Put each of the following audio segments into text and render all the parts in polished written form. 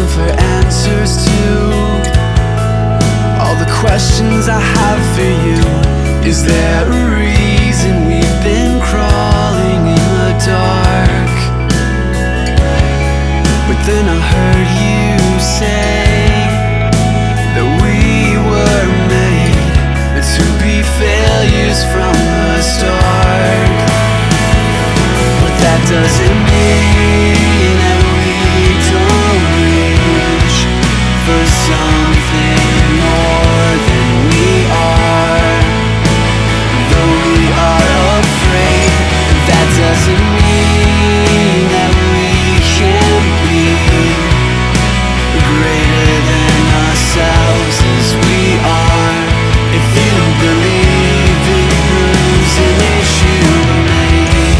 for answers to all the questions I have for you. Is there a reason we've been crawling in the dark? But then I heard you say that we were made to be failures from the start. But that doesn't mean that we don't reach for something more than we are. Though we are afraid, that doesn't mean that we can't be greater than ourselves as we are. If you believe in whose image you were made.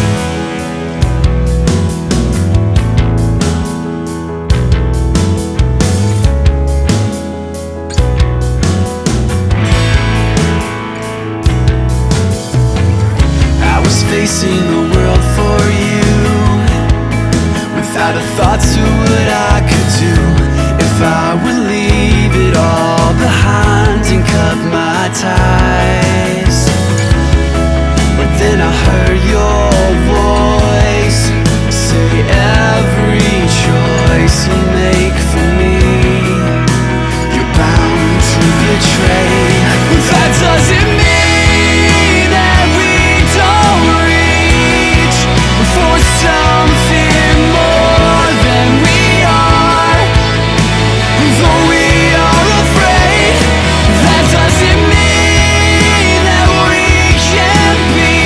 I was facing the world for you, without a thought to what I could do. If I would leave it all behind and cut my ties. But then I heard your voice say every choice you make for me, you're bound to betray. That doesn't mean that we don't reach for something more than we are. Though we are afraid, that doesn't mean that we can't be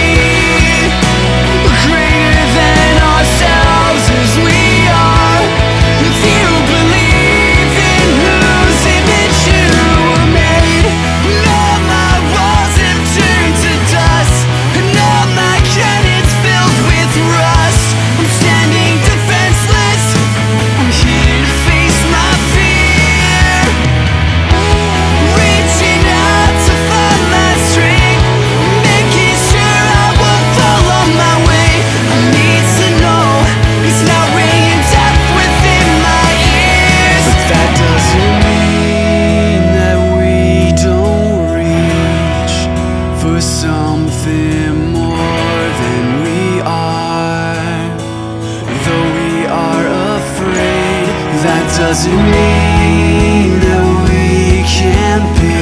greater than ourselves as we are. If you believe in whose image you were made, all my walls have turned to dust, and all my cannons filled with rust. I'm standing defenseless, I'm here to face my fear, reaching out to find my strength, making sure I won't fall on my way. I need to know it's not ringing death within my ears. But that doesn't mean that we don't reach for something more than we are. Though we are afraid, that doesn't mean that we can't be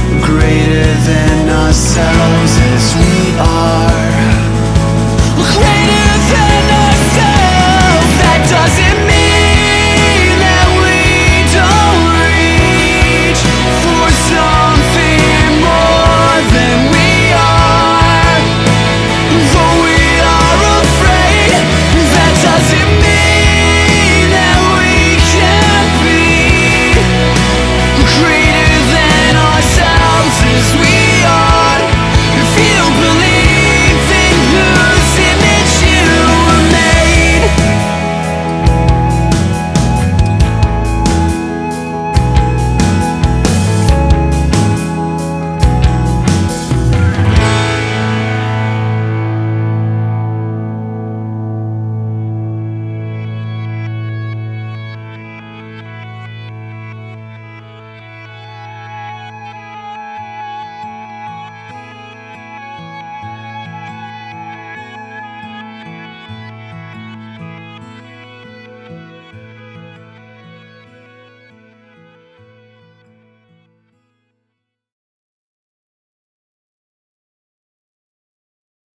greater than ourselves as we are.